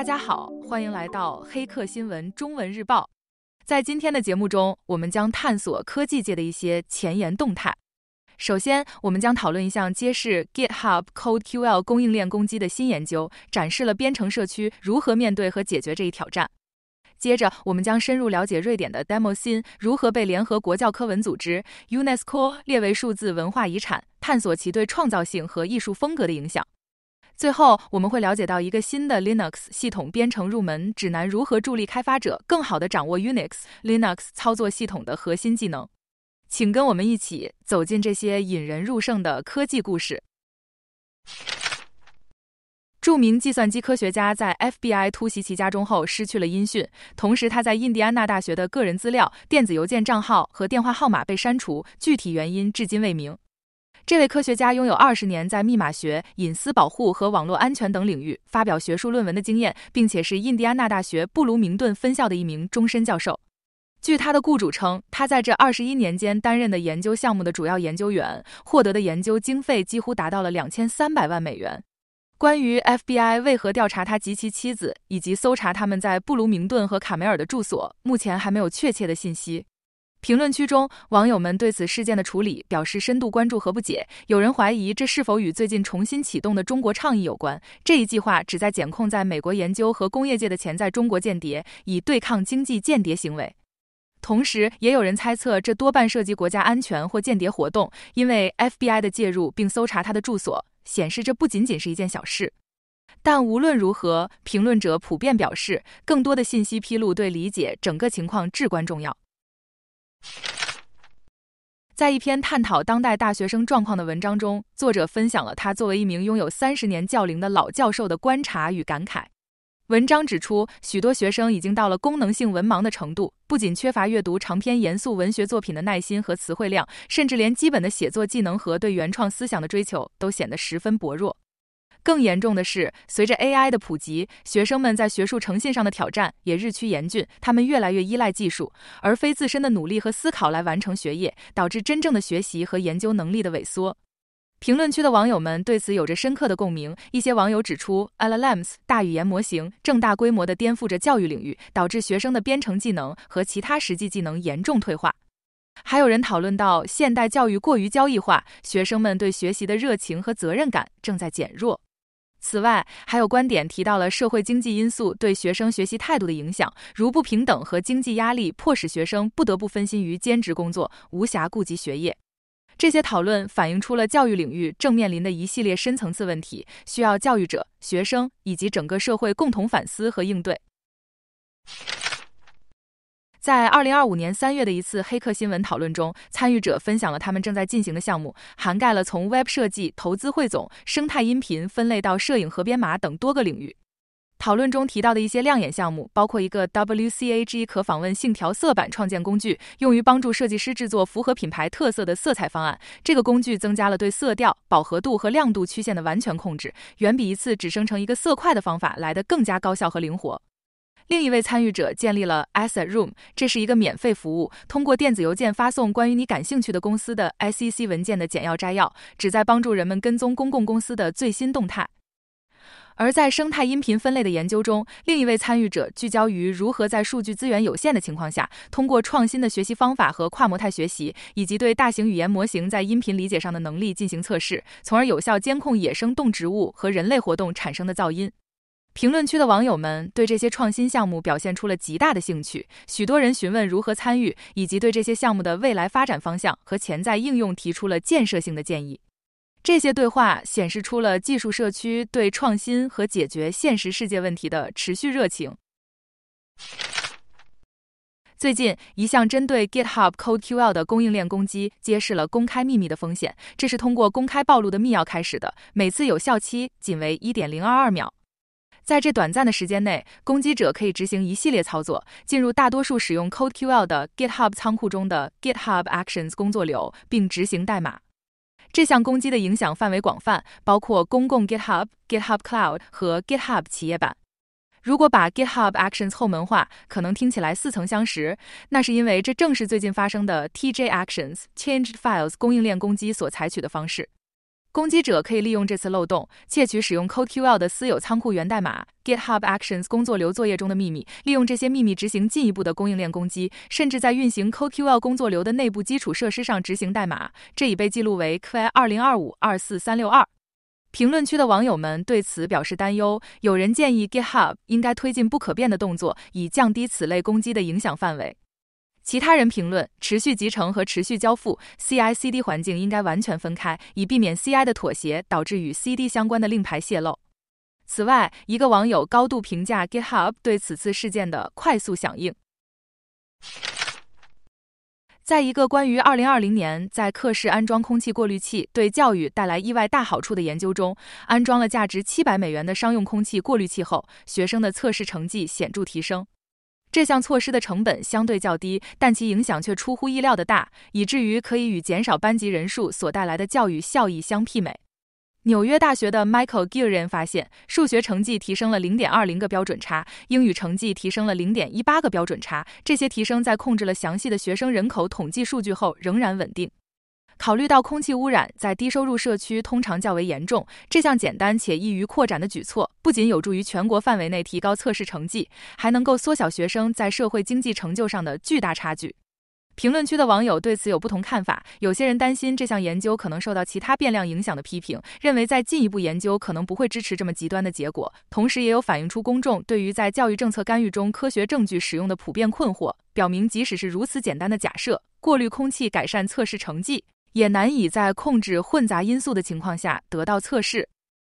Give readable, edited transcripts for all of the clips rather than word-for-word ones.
大家好，欢迎来到黑客新闻中文日报。在今天的节目中，我们将探索科技界的一些前沿动态。首先，我们将讨论一项揭示 GitHub CodeQL 供应链攻击的新研究，展示了编程社区如何面对和解决这一挑战。接着，我们将深入了解瑞典的 Demoscene 如何被联合国教科文组织 UNESCO 列为数字文化遗产，探索其对创造性和艺术风格的影响。最后，我们会了解到一个新的 Linux 系统编程入门指南如何助力开发者更好地掌握 Unix、Linux 操作系统的核心技能。请跟我们一起走进这些引人入胜的科技故事。著名计算机科学家在 FBI 突袭其家中后失去了音讯，同时他在印第安纳大学的个人资料、电子邮件账号和电话号码被删除，具体原因至今未明。这位科学家拥有20年在密码学、隐私保护和网络安全等领域发表学术论文的经验，并且是印第安纳大学布卢明顿分校的一名终身教授。据他的雇主称，他在这21年间担任的研究项目的主要研究员，获得的研究经费几乎达到了2300万美元。关于 FBI 为何调查他及其妻子，以及搜查他们在布卢明顿和卡梅尔的住所，目前还没有确切的信息。评论区中，网友们对此事件的处理表示深度关注和不解，有人怀疑这是否与最近重新启动的中国倡议有关。这一计划旨在检控在美国研究和工业界的潜在中国间谍，以对抗经济间谍行为。同时，也有人猜测这多半涉及国家安全或间谍活动，因为 FBI 的介入并搜查他的住所，显示这不仅仅是一件小事。但无论如何，评论者普遍表示，更多的信息披露对理解整个情况至关重要。在一篇探讨当代大学生状况的文章中，作者分享了他作为一名拥有30年教龄的老教授的观察与感慨。文章指出，许多学生已经到了功能性文盲的程度，不仅缺乏阅读长篇严肃文学作品的耐心和词汇量，甚至连基本的写作技能和对原创思想的追求都显得十分薄弱。更严重的是，随着 AI 的普及，学生们在学术诚信上的挑战也日趋严峻，他们越来越依赖技术，而非自身的努力和思考来完成学业，导致真正的学习和研究能力的萎缩。评论区的网友们对此有着深刻的共鸣，一些网友指出 LLMs 大语言模型正大规模地颠覆着教育领域，导致学生的编程技能和其他实际技能严重退化。还有人讨论到现代教育过于交易化，学生们对学习的热情和责任感正在减弱。此外，还有观点提到了社会经济因素对学生学习态度的影响，如不平等和经济压力迫使学生不得不分心于兼职工作，无暇顾及学业。这些讨论反映出了教育领域正面临的一系列深层次问题，需要教育者、学生以及整个社会共同反思和应对。在2025年3月的一次黑客新闻讨论中，参与者分享了他们正在进行的项目，涵盖了从 Web 设计、投资汇总、生态音频分类到摄影和编码等多个领域。讨论中提到的一些亮眼项目包括一个 WCAG 可访问性调色板创建工具，用于帮助设计师制作符合品牌特色的色彩方案。这个工具增加了对色调、饱和度和亮度曲线的完全控制，远比一次只生成一个色块的方法来得更加高效和灵活。另一位参与者建立了 Asset Room， 这是一个免费服务，通过电子邮件发送关于你感兴趣的公司的 SEC 文件的简要摘要，旨在帮助人们跟踪公共公司的最新动态。而在生态音频分类的研究中，另一位参与者聚焦于如何在数据资源有限的情况下，通过创新的学习方法和跨模态学习，以及对大型语言模型在音频理解上的能力进行测试，从而有效监控野生动植物和人类活动产生的噪音。评论区的网友们对这些创新项目表现出了极大的兴趣，许多人询问如何参与，以及对这些项目的未来发展方向和潜在应用提出了建设性的建议。这些对话显示出了技术社区对创新和解决现实世界问题的持续热情。最近，一项针对 GitHub CodeQL 的供应链攻击揭示了公开秘密的风险，这是通过公开暴露的密钥开始的，每次有效期仅为 1.022 秒。在这短暂的时间内，攻击者可以执行一系列操作，进入大多数使用 CodeQL 的 GitHub 仓库中的 GitHub Actions 工作流，并执行代码。这项攻击的影响范围广泛，包括公共 GitHub、GitHub Cloud 和 GitHub 企业版。如果把 GitHub Actions 后门化，可能听起来似曾相识，那是因为这正是最近发生的 TJ Actions Changed Files 供应链攻击所采取的方式。 攻击者可以利用这次漏洞，窃取使用 CodeQL 的私有仓库源代码 GitHub Actions 工作流作业中的秘密，利用这些秘密执行进一步的供应链攻击，甚至在运行 CodeQL 工作流的内部基础设施上执行代码。这已被记录为 QA2025-24362。评论区的网友们对此表示担忧，有人建议 GitHub 应该推进不可变的动作，以降低此类攻击的影响范围。其他人评论，持续集成和持续交付 CI/CD 环境应该完全分开，以避免 CI 的妥协导致与 CD 相关的令牌泄露。此外，一个网友高度评价 GitHub 对此次事件的快速响应。在一个关于2020年在课室安装空气过滤器对教育带来意外大好处的研究中，安装了价值$700的商用空气过滤器后，学生的测试成绩显著提升。这项措施的成本相对较低，但其影响却出乎意料的大，以至于可以与减少班级人数所带来的教育效益相媲美。纽约大学的 Michael Gillian 发现，数学成绩提升了0.20个标准差，英语成绩提升了0.18个标准差，这些提升在控制了详细的学生人口统计数据后仍然稳定。考虑到空气污染在低收入社区通常较为严重，这项简单且易于扩展的举措不仅有助于全国范围内提高测试成绩，还能够缩小学生在社会经济成就上的巨大差距。评论区的网友对此有不同看法，有些人担心这项研究可能受到其他变量影响的批评，认为在进一步研究可能不会支持这么极端的结果，同时也有反映出公众对于在教育政策干预中科学证据使用的普遍困惑，表明即使是如此简单的假设，过滤空气改善测试成绩，也难以在控制混杂因素的情况下得到测试。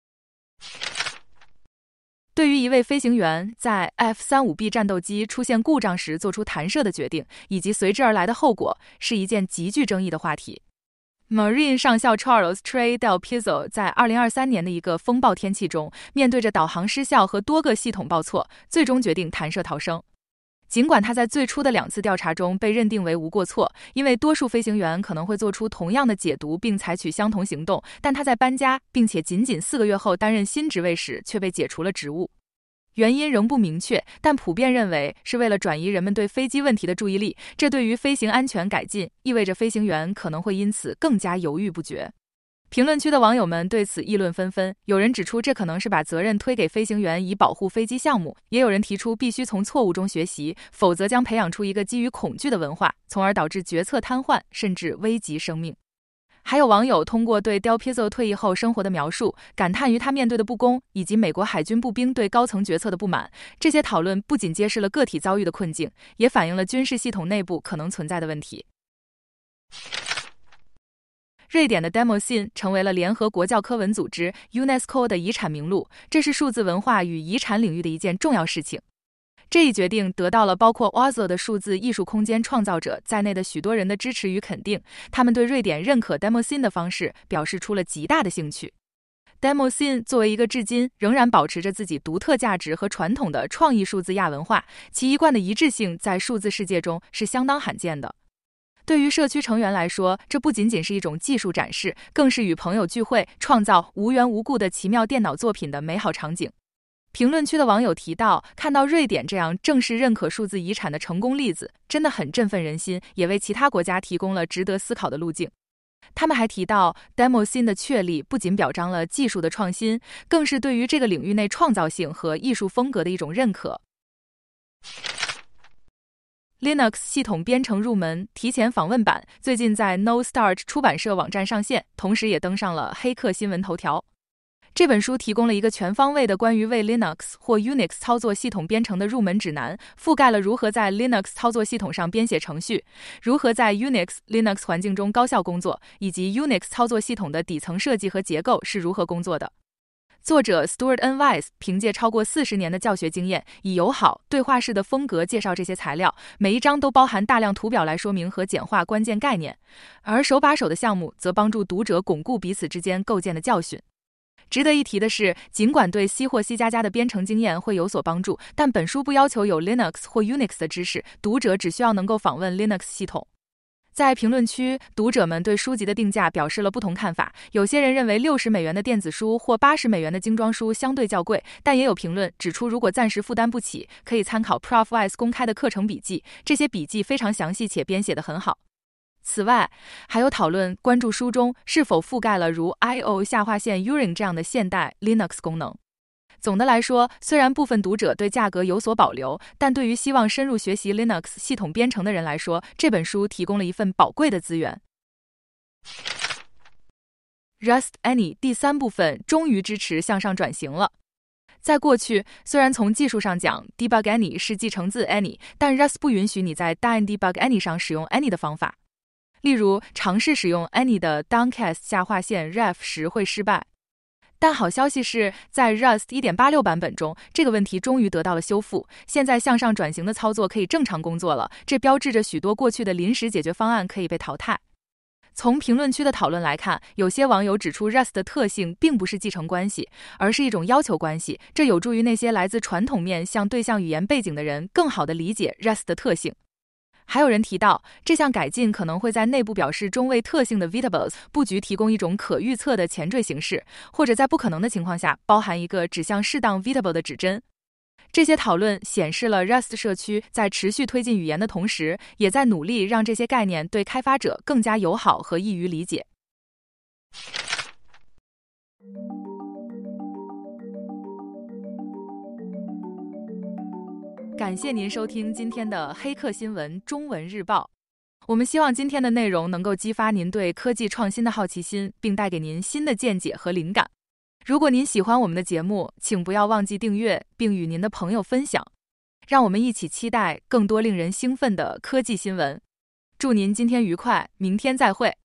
对于一位飞行员在 F-35B 战斗机出现故障时做出弹射的决定，以及随之而来的后果，是一件极具争议的话题。Marine 上校 Charles Trey Del Pizzo 在2023年的一个风暴天气中，面对着导航失效和多个系统报错，最终决定弹射逃生。尽管他在最初的2次调查中被认定为无过错，因为多数飞行员可能会做出同样的解读并采取相同行动，但他在搬家并且仅4个月后担任新职位时却被解除了职务。原因仍不明确，但普遍认为是为了转移人们对飞机问题的注意力，这对于飞行安全改进意味着飞行员可能会因此更加犹豫不决。评论区的网友们对此议论纷纷，有人指出这可能是把责任推给飞行员以保护飞机项目，也有人提出必须从错误中学习，否则将培养出一个基于恐惧的文化，从而导致决策瘫痪，甚至危及生命。还有网友通过对 Del Pizzo 退役后生活的描述，感叹于他面对的不公，以及美国海军步兵对高层决策的不满。这些讨论不仅揭示了个体遭遇的困境，也反映了军事系统内部可能存在的问题。瑞典的 Demoscene 成为了联合国教科文组织 UNESCO 的遗产名录，这是数字文化与遗产领域的一件重要事情。这一决定得到了包括 Oslo 的数字艺术空间创造者在内的许多人的支持与肯定，他们对瑞典认可 Demoscene 的方式表示出了极大的兴趣。Demoscene 作为一个至今仍然保持着自己独特价值和传统的创意数字亚文化，其一贯的一致性在数字世界中是相当罕见的。对于社区成员来说，这不仅仅是一种技术展示，更是与朋友聚会、创造无缘无故的奇妙电脑作品的美好场景。评论区的网友提到，看到瑞典这样正式认可数字遗产的成功例子，真的很振奋人心，也为其他国家提供了值得思考的路径。他们还提到 Demoscene 的确立不仅表彰了技术的创新，更是对于这个领域内创造性和艺术风格的一种认可。Linux 系统编程入门提前访问版最近在 No Start 出版社网站上线，同时也登上了黑客新闻头条。这本书提供了一个全方位的关于为 Linux 或 Unix 操作系统编程的入门指南，覆盖了如何在 Linux 操作系统上编写程序，如何在 Linux 环境中高效工作，以及 Unix 操作系统的底层设计和结构是如何工作的。作者 Stuart N. Weiss 凭借超过40年的教学经验，以友好、对话式的风格介绍这些材料，每一章都包含大量图表来说明和简化关键概念，而手把手的项目则帮助读者巩固彼此之间构建的教训。值得一提的是，尽管对 C 或 C++ 的编程经验会有所帮助，但本书不要求有 Linux 或 Unix 的知识，读者只需要能够访问 Linux 系统。在评论区，读者们对书籍的定价表示了不同看法。有些人认为$60的电子书或$80的精装书相对较贵，但也有评论指出，如果暂时负担不起，可以参考 Prof Weiss 公开的课程笔记，这些笔记非常详细且编写得很好。 此外，还有讨论关注书中是否覆盖了如 IO_Uring 这样的现代 Linux 功能。总的来说，虽然部分读者对价格有所保留，但对于希望深入学习 Linux 系统编程的人来说，这本书提供了一份宝贵的资源。Rust Any 第3部分终于支持向上转型了。在过去，虽然从技术上讲 Debug Any 是继承自 Any， 但 Rust 不允许你在 .debug Any 上使用 Any 的方法。例如，尝试使用 Any 的 downcast_ref 时会失败。但好消息是，在 Rust 1.86 版本中，这个问题终于得到了修复。现在向上转型的操作可以正常工作了，这标志着许多过去的临时解决方案可以被淘汰。从评论区的讨论来看，有些网友指出 Rust 的特性并不是继承关系，而是一种要求关系，这有助于那些来自传统面向对象语言背景的人更好地理解 Rust 的特性。还有人提到，这项改进可能会在内部表示中位特性的 Vitables 布局提供一种可预测的前缀形式，或者在不可能的情况下包含一个指向适当 Vitable 的指针。这些讨论显示了 Rust 社区在持续推进语言的同时，也在努力让这些概念对开发者更加友好和易于理解。感谢您收听今天的黑客新闻中文日报。我们希望今天的内容能够激发您对科技创新的好奇心，并带给您新的见解和灵感。如果您喜欢我们的节目，请不要忘记订阅，并与您的朋友分享。让我们一起期待更多令人兴奋的科技新闻。祝您今天愉快，明天再会。